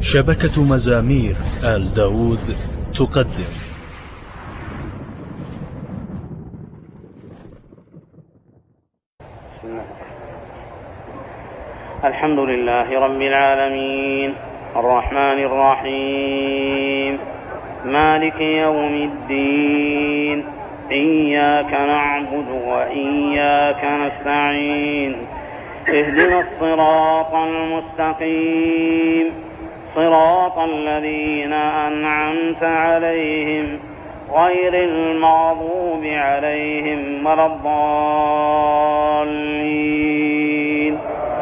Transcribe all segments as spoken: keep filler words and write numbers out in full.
شبكة مزامير آل داود تقدم. الحمد لله رب العالمين الرحمن الرحيم مالك يوم الدين إياك نعبد وإياك نستعين اهدنا الصراط المستقيم صراط الذين أنعمت عليهم غير المغضوب عليهم ولا الضالين.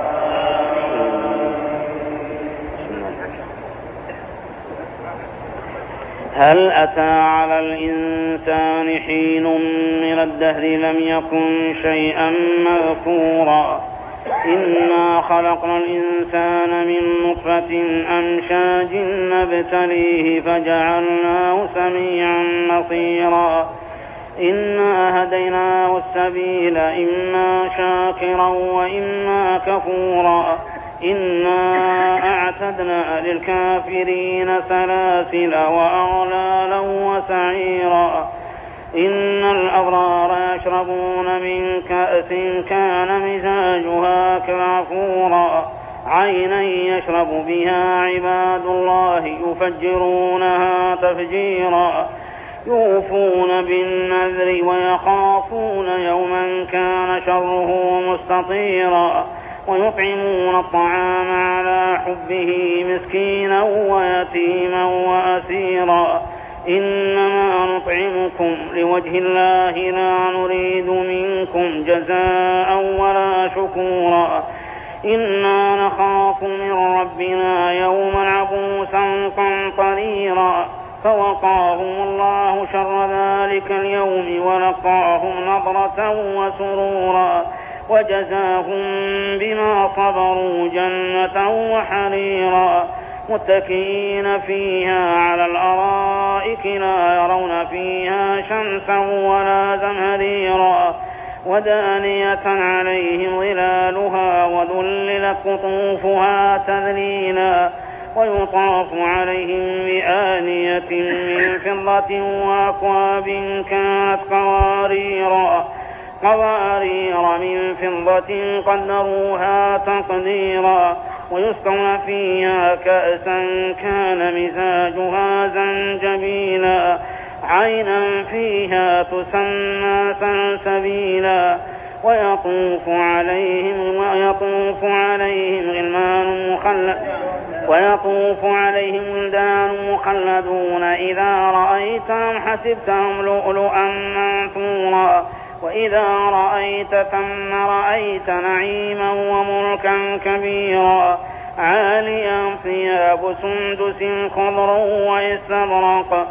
هل أتى على الإنسان حين من الدهر لم يكن شيئا مذكورا إنا خلقنا الإنسان من نطفة أمشاج نبتليه فجعلناه سميعا بصيرا إنا هديناه السبيل إما شاكرا وإما كفورا إنا أعتدنا للكافرين سلاسل وأغلالا وسعيرا إن الأبرار يشربون من كأس كان مزاجها كافورا عينا يشرب بها عباد الله يفجرونها تفجيرا يوفون بالنذر ويخافون يوما كان شره مستطيرا ويطعمون الطعام على حبه مسكينا ويتيما وأسيرا إنما نطعمكم لوجه الله لا نريد منكم جزاء ولا شكورا إنا نخاف من ربنا يوما عبوسا قمطريرا فوقاهم الله شر ذلك اليوم ولقاهم نضرة وسرورا وجزاهم بما صبروا جنة وحريرا متكئين فيها على الأرائك لا يرون فيها شمسا ولا زمهريرا ودانية عليهم ظلالها وذللت قطوفها تذليلا ويطاف عليهم بآنية من فضة وأكواب كانت قواريرا قوارير من فضة قدروها تقديرا ويسقون فيها كأسا كان مزاجها زنجبيلا عينا فيها تسمى سلسبيلا ويطوف عليهم ويطوف عليهم غلمان مخلد ويطوف عليهم ولدان مخلدون إذا رأيتهم حسبتهم لؤلؤا منثورا وإذا رأيت ثم رأيت نعيما وملكا كبيرا عاليا ثياب سندس خضر واستبرق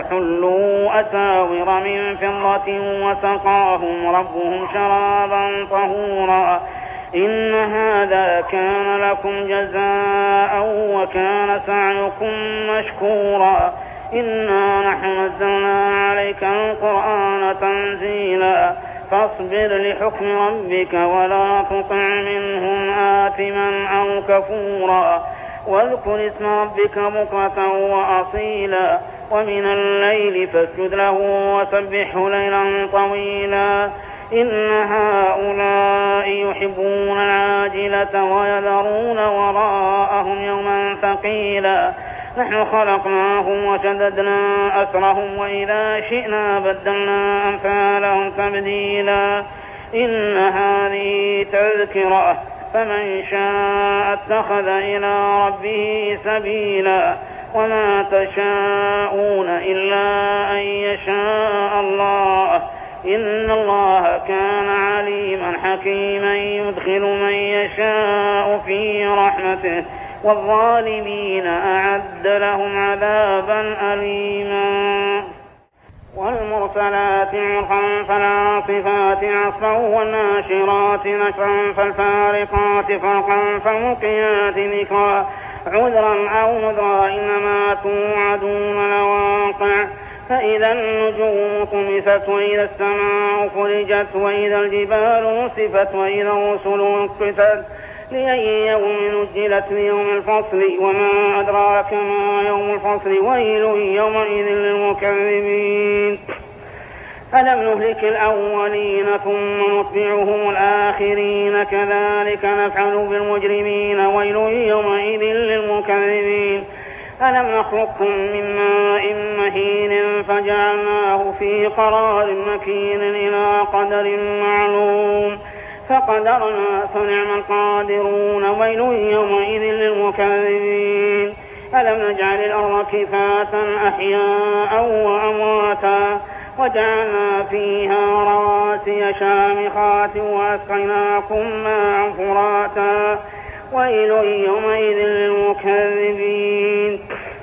وحلوا أساور من فضة وسقاهم ربهم شرابا طهورا إن هذا كان لكم جزاء وكان سعيكم مشكورا إنا نحن نزلنا عليك القرآن تنزيلا فاصبر لحكم ربك ولا تطع منهم آثما أو كفورا واذكر اسم ربك بكرة وأصيلا ومن الليل فاسجد له وسبحه ليلا طويلا إن هؤلاء يحبون العاجلة ويذرون وراءهم يوما ثقيلا نحن خلقناهم وشددنا أسرهم وإذا شئنا بدلنا أمثالهم تبديلا إن هذه تذكرة فمن شاء اتخذ إلى ربه سبيلا وما تشاءون إلا أن يشاء الله إن الله كان عليما حكيما يدخل من يشاء في رحمته والظالمين أعد لهم عذابا أليما والمرسلات عرقا فالعاصفات عصفا والناشرات نشرا فالفارقات فرقا فالملقيات ذكرا عذرا أو نذرا إنما توعدون لواقع فإذا النجوم طمست وإذا السماء فرجت وإذا الجبال نسفت وإذا الرسل أقتت لأي يوم نجلت ليوم الفصل وما أدراك ما يوم الفصل ويل يومئذ للمكذبين ألم نهلك الأولين ثم نتبعهم الآخرين كذلك نفعل بالمجرمين ويل يومئذ للمكذبين ألم نخلقكم من ماء مهين فجعلناه في قرار مكين إلى قدر معلوم فقدرنا فنعم القادرون ويل يومئذ للمكذبين ألم نجعل الأرض كفاة أحياء وأمواتا وجعلنا فيها رواسي شامخات وأسقيناكم ماء فراتا ويل يومئذ للمكذبين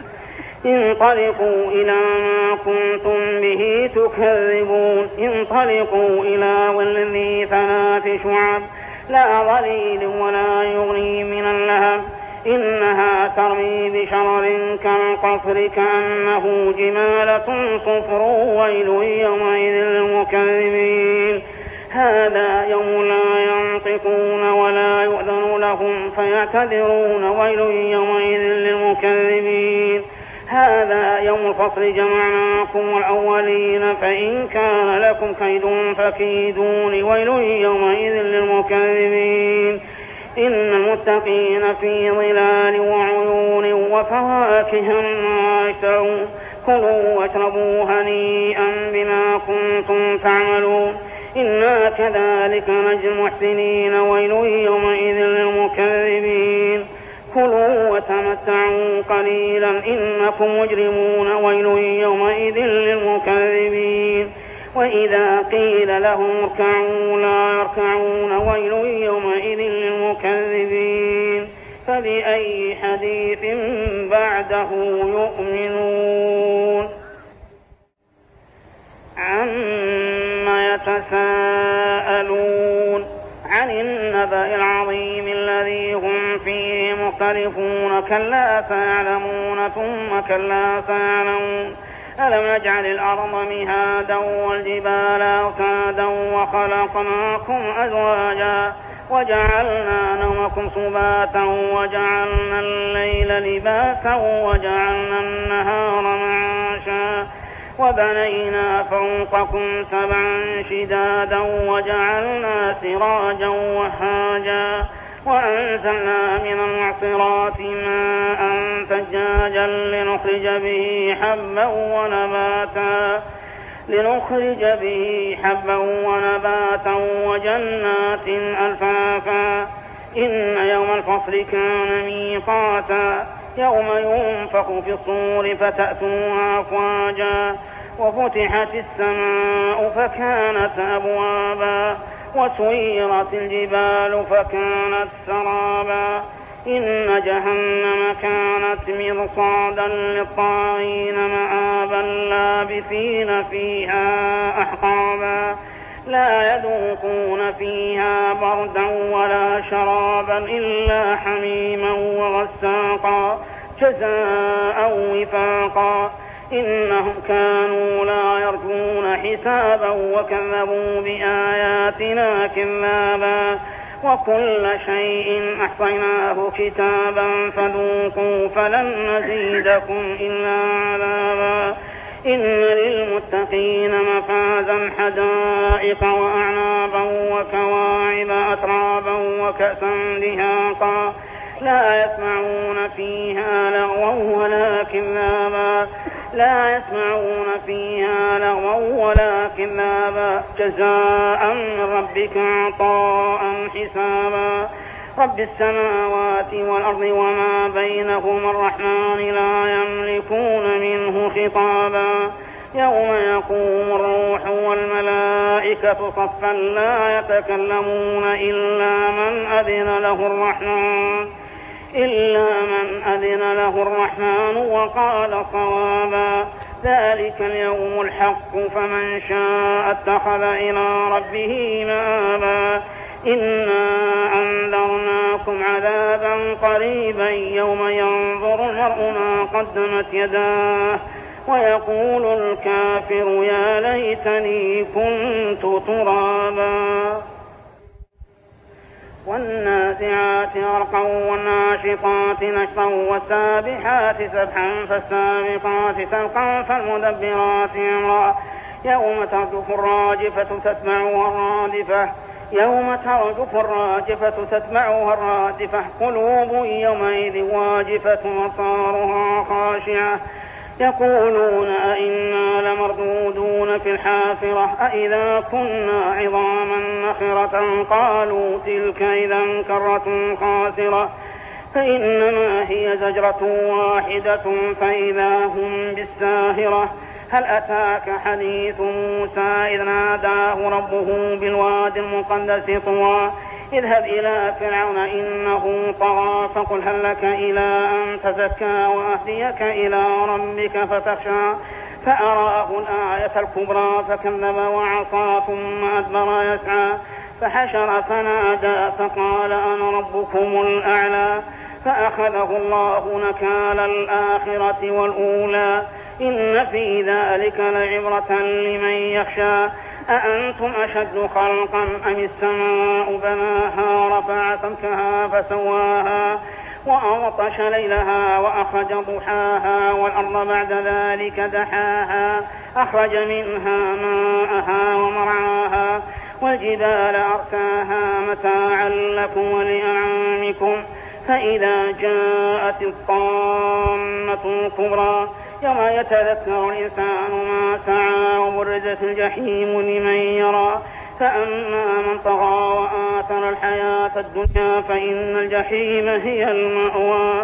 انطلقوا إلى ما كنتم به تكذبون انطلقوا إلى والذي ثلاث شعب لا ظليل ولا يغني من اللهب إنها ترمي بشرر كالقصر كأنه جمالة صفر ويل يومئذ للمكذبين هذا يوم لا ينطقون ولا يؤذن لهم فيعتذرون ويل يومئذ للمكذبين هذا يوم الفصل جمعناكم الأولين فإن كان لكم كيد فكيدون ويل يومئذ للمكذبين إن المتقين في ظلال وعيون وفواكه مما يشتهون كلوا واشربوا هنيئا بما كنتم تعملون إنا كذلك نجزي المحسنين ويل يومئذ للمكذبين كلوا وتمتعوا قليلا إنكم مجرمون ويل يومئذ للمكذبين وإذا قيل لهم اركعوا لا يركعون ويل يومئذ للمكذبين فبأي حديث بعده يؤمنون عما يتساءلون عن النبأ العظيم الذي هم فيه مختلفون كلا سيعلمون ثم كلا سيعلمون ألم نجعل الأرض مهادا والجبال أوتادا وخلقناكم أزواجا وجعلنا نومكم سباتا وجعلنا الليل لباسا وجعلنا النهار معاشا وبنينا فوقكم سبعا شدادا وجعلنا سراجا وهاجا وأنزلنا من المعصرات ماء ثجاجا لنخرج به حبا ونباتا لنخرج به حبا ونباتا وجنات ألفافا إن يوم الفصل كان ميقاتا يوم ينفخ في الصور فتأتون أفواجا وفتحت السماء فكانت أبوابا وسيرت الجبال فكانت سرابا إن جهنم كانت مرصادا للطاغين مآبا لابثين فيها أحقابا لا يذوقون فيها بردا ولا شرابا إلا حميما وغساقا جزاء وفاقا إنهم كانوا لا يرجون حسابا وكذبوا بآياتنا كذابا وكل شيء أحصيناه كتابا فذوقوا فلن نزيدكم إلا عذابا إن للمتقين مفازا حدائق وأعنابا وكواعب أترابا وكأسا دهاقا لا يسمعون فيها لغوا ولا كذابا لا يسمعون فيها لغوا ولا كذابا جزاء من ربك عطاء حسابا رب السماوات والأرض وما بينهما الرحمن لا يملكون منه خطابا يوم يقوم الروح والملائكة صفا لا يتكلمون إلا من أذن له الرحمن إلا من أذن له الرحمن وقال صوابا ذلك اليوم الحق فمن شاء اتخذ إلى ربه مآبا إنا أنذرناكم عذابا قريبا يوم ينظر المرء ما قدمت يداه ويقول الكافر يا ليتني كنت ترابا والنازعات غرقا والناشطات نشطا والسابحات سبحا فالسابقات سبقا فالمدبرات أمرا يوم ترجف الراجفة تتبعها الرادفة يوم ترجف الراجفة تتبعها الرادفة قلوب يومئذ واجفة أبصارها خاشعة يقولون أئنا لمردودون في الحافرة أئذا كنا عظاما نخرة قالوا تلك إذا كرة خاسرة فإنما هي زجرة واحدة فإذا هم بالساهرة هل أتاك حديث موسى إذ ناداه ربه بالواد المقدس طوى اذهب إلى فرعون إنه طغى فقل هل لك إلى أن تزكى وأهديك إلى ربك فتخشى فأراه الآية الكبرى فكذب وعصى ثم أدبر يسعى فحشر فنادى فقال أنا ربكم الأعلى فأخذه الله نكال الآخرة والأولى إن في ذلك لعبرة لمن يخشى أأنتم أشد خلقا أم السماء بناها رفع سمكها فسواها وأغطش ليلها وأخرج ضحاها والأرض بعد ذلك دحاها أخرج منها ماءها ومرعاها والجبال أرساها متاعا لكم ولأنعامكم فإذا جاءت الطامة الكبرى يوم يتذكر الإنسان ما سعى وبرزت الجحيم لمن يرى فأما من طغى وآثر الحياة الدنيا فإن الجحيم هي المأوى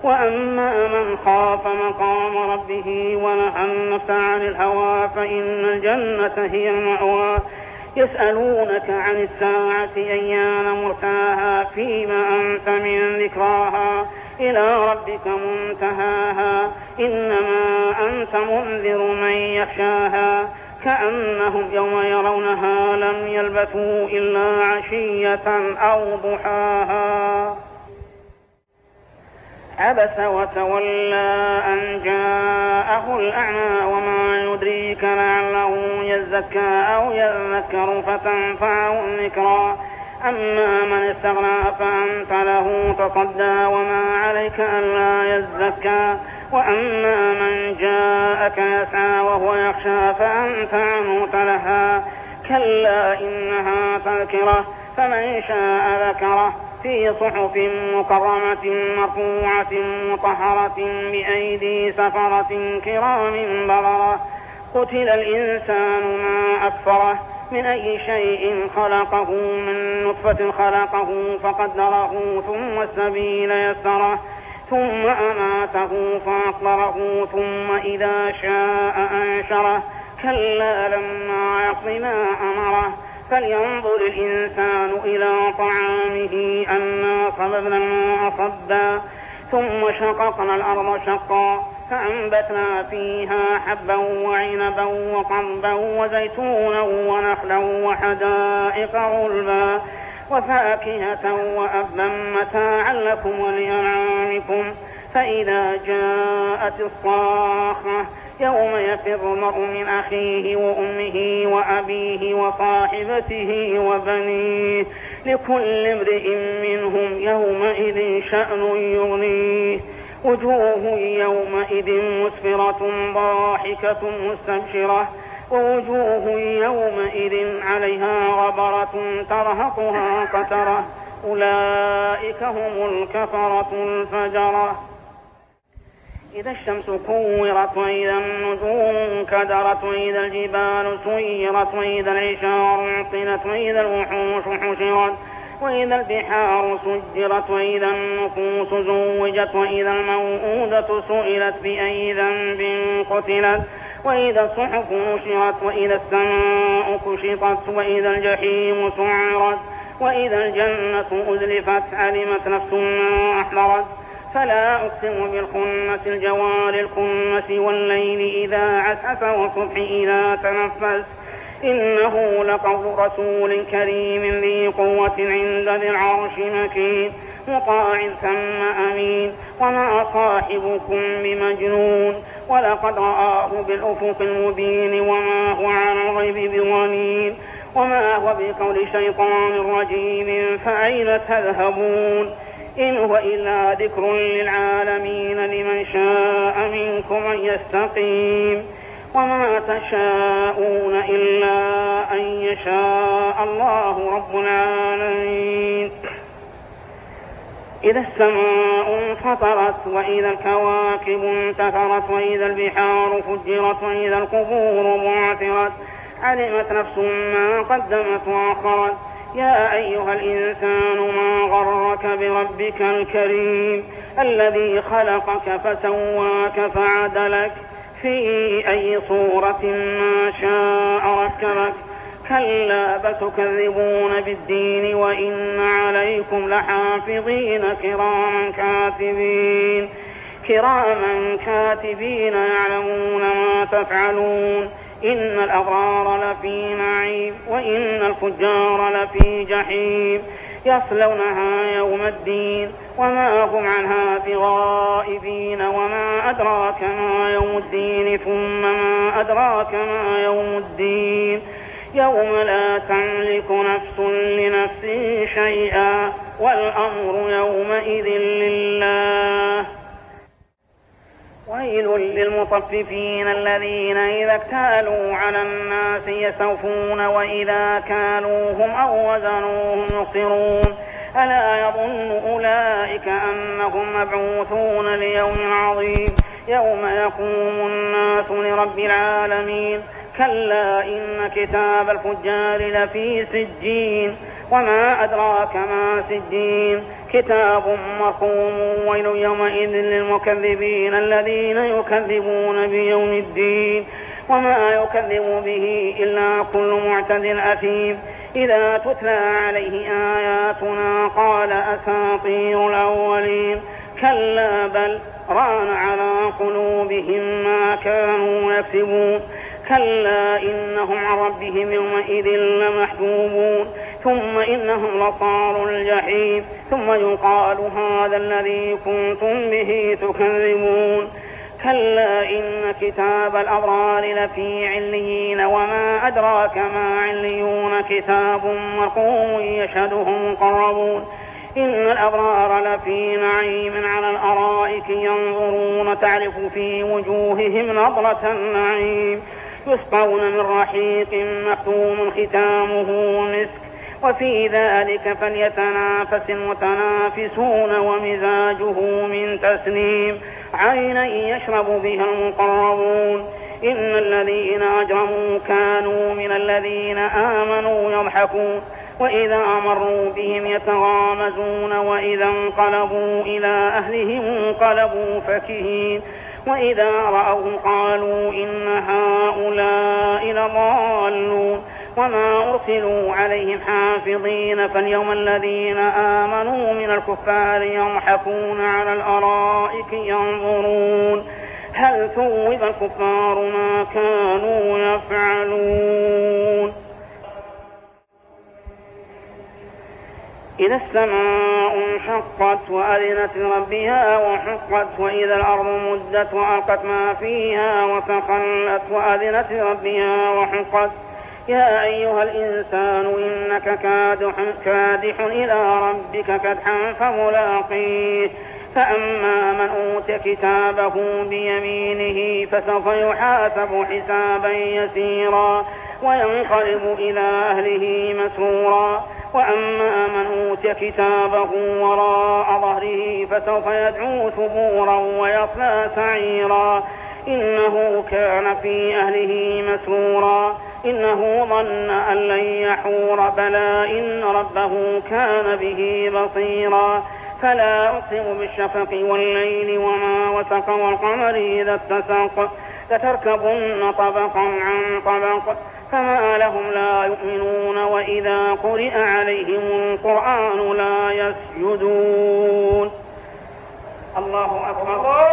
وأما من خاف مقام ربه ونهى النفس عن الهوى فإن الجنة هي المأوى يسألونك عن الساعة أيان مرساها فيما أنت من ذكراها إلى ربك منتهاها إنما أنت منذر من يخشاها كأنهم يوم يرونها لم يلبثوا إلا عشية أو ضحاها عبس وتولى أن جاءه الأعمى وما يدريك لعله يزكى أو يذكر فتنفعه الذكرى أما من استغنى فأنت له تصدى وما عليك ألا يزكى وأما من جاءك يسعى وهو يخشى فأنت عنه تلهى كلا إنها تذكرة فمن شاء ذكره في صحف مكرمة مرفوعة مطهرة بأيدي سفرة كرام بررة قتل الإنسان ما أكفره من أي شيء خلقه من نطفة خلقه فقدره ثم السبيل يسره ثم أماته فأقبره ثم إذا شاء أنشره كلا لما يقض ما أمره فلينظر الإنسان إلى طعامه أنا صببنا الماء صبا ثم شققنا الأرض شقا فأنبتنا فيها حبا وعنبا وقضبا وزيتونا ونخلا وحدائق غلبا وفاكهة وأبا متاعا لكم ولأنعامكم فإذا جاءت الصاخة يوم يفر المرء من أخيه وأمه وأبيه وصاحبته وبنيه لكل امرئ منهم يومئذ شأن يغنيه وجوه يومئذ مسفرة ضاحكة مستبشرة ووجوه يومئذ عليها غبرة ترهقها قترة أولئك هم الكفرة الفجرة إذا الشمس كورت وإذا النجوم كدرت وإذا الجبال سيرت وإذا العشار عطلت وإذا الوحوش حشرت وإذا البحار سجرت وإذا النفوس زوجت وإذا الموءودة سئلت بأي ذنب قتلت وإذا الصحف نشرت وإذا السماء كشطت وإذا الجحيم سعرت وإذا الجنة أزلفت علمت نفس ما أحضرت فلا أقسم بالخنس الجوار الكنس والليل إذا عسعس والصبح إذا تنفس إنه لقول رسول كريم ذي قوة عند ذي العرش مكين مطاع ثم أمين وما صاحبكم بمجنون ولقد رآه بالأفق المبين وما هو على الغيب بضنين وما هو بقول شيطان رجيم فأين تذهبون إن هو إلا ذكر للعالمين لمن شاء منكم أن يستقيم وما تشاءون إلا أن يشاء الله رب العالمين. إذا السماء انفطرت وإذا الكواكب انتثرت وإذا البحار فجرت وإذا القبور بعثرت علمت نفس ما قدمت وأخرت. يا أيها الإنسان ما غرك بربك الكريم الذي خلقك فسواك فعدلك في أي صورة ما شاء ركبك. كلا بل تكذبون بالدين وإن عليكم لحافظين كراما كاتبين كراما كاتبين يعلمون ما تفعلون. إن الأبرار لفي نعيم وإن الفجار لفي جحيم يصلونها يوم الدين وما هم عنها بغائبين. وما أدراك ما يوم الدين ثم ما أدراك ما يوم الدين يوم لا تملك نفس لنفس شيئا والأمر يومئذ لله. ويل للمطففين الذين إذا اكتالوا على الناس يستوفون وإذا كالوهم أو وزنوهم يخسرون. ألا يظن أولئك أنهم مبعوثون ليوم عظيم يوم يقوم الناس لرب العالمين. كلا إن كتاب الفجار لفي سجين وما أدراك ما سجين كتاب مرقوم. ويل يومئذ للمكذبين الذين يكذبون بيوم الدين وما يكذب به إلا كل معتد أثيم. إذا تتلى عليه آياتنا قال أساطير الأولين. كلا بل ران على قلوبهم ما كانوا يكسبون. كلا إنهم عن ربهم يومئذ لمحجوبون ثم إنهم لصالو الجحيم ثم يقال هذا الذي كنتم به تكذبون. كلا إن كتاب الأبرار لفي عليين وما أدراك ما عليون كتاب مرقوم يشهده مقربون. إن الأبرار لفي نعيم على الأرائك ينظرون تعرف في وجوههم نضرة النعيم يسقون من رحيق مختوم ختامه مسك وفي ذلك فليتنافس المتنافسون ومزاجه من تسنيم عينا يشرب بها المقربون. إن الذين أجرموا كانوا من الذين آمنوا يضحكون وإذا مروا بهم يتغامزون وإذا انقلبوا إلى أهلهم انقلبوا فكهين وإذا رأوهم قالوا إن هؤلاء لضالون. وما أرسلوا عليهم حافظين فاليوم الذين آمنوا من الكفار يضحكون على الأرائك ينظرون هل ثوب الكفار ما كانوا يفعلون. إذا السماء انشقت وأذنت لربها وحقت وإذا الأرض مدت وألقت ما فيها وتخلت وأذنت لربها وحقت. يا أيها الإنسان إنك كادح, كادح إلى ربك كدحا فملاقيه. فأما من أوتي كتابه بيمينه فسوف يحاسب حسابا يسيرا وينقلب إلى أهله مسرورا. وأما من أوتي كتابه وراء ظهره فسوف يدعو ثبورا ويصلى سعيرا إنه كان في أهله مسرورا. إنه ظن أن لن يحور بلى إن ربه كان به بصيرا. فلا أقسم بالشفق والليل وما وسق والقمر إذا اتسق لتركبن طبقا عن طبق فما لهم لا يؤمنون وإذا قرئ عليهم القرآن لا يسجدون. الله أكبر.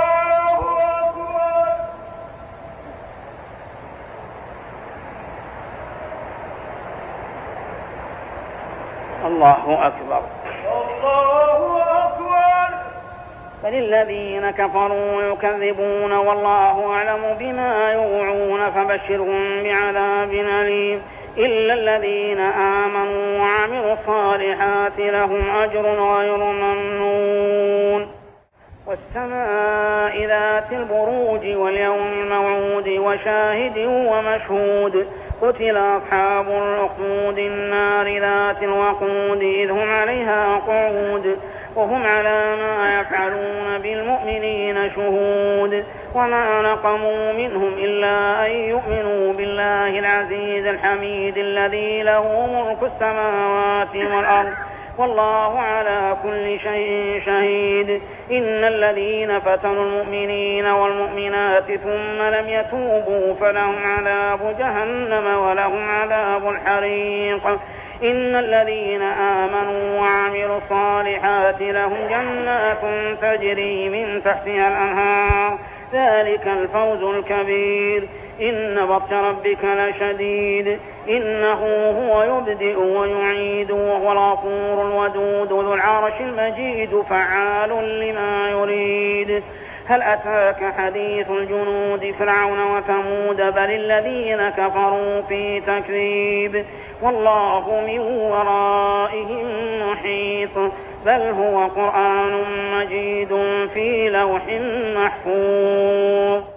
الله أكبر. الله أكبر. بل الذين كفروا يكذبون والله أعلم بما يوعون فبشرهم بعذاب أليم إلا الذين آمنوا وعملوا الصالحات لهم أجر غير ممنون. والسماء ذات البروج واليوم الموعود وشاهد ومشهود قتل أصحاب الأخدود النار ذات الوقود إذ هم عليها قعود وهم على ما يفعلون بالمؤمنين شهود وما نقموا منهم إلا أن يؤمنوا بالله العزيز الحميد الذي له ملك السماوات والأرض والله على كل شيء شهيد. إن الذين فتنوا المؤمنين والمؤمنات ثم لم يتوبوا فلهم عذاب جهنم ولهم عذاب الحريق. إن الذين آمنوا وعملوا الصالحات لهم جنات تجري من تحتها الأنهار ذلك الفوز الكبير. إن بطش ربك لشديد إنه هو يبدئ ويعيد وهو الغفور الودود ذو العرش المجيد فعال لما يريد. هل أتاك حديث الجنود فرعون وثمود بل الذين كفروا في تكذيب والله من ورائهم محيط بل هو قرآن مجيد في لوح محفوظ.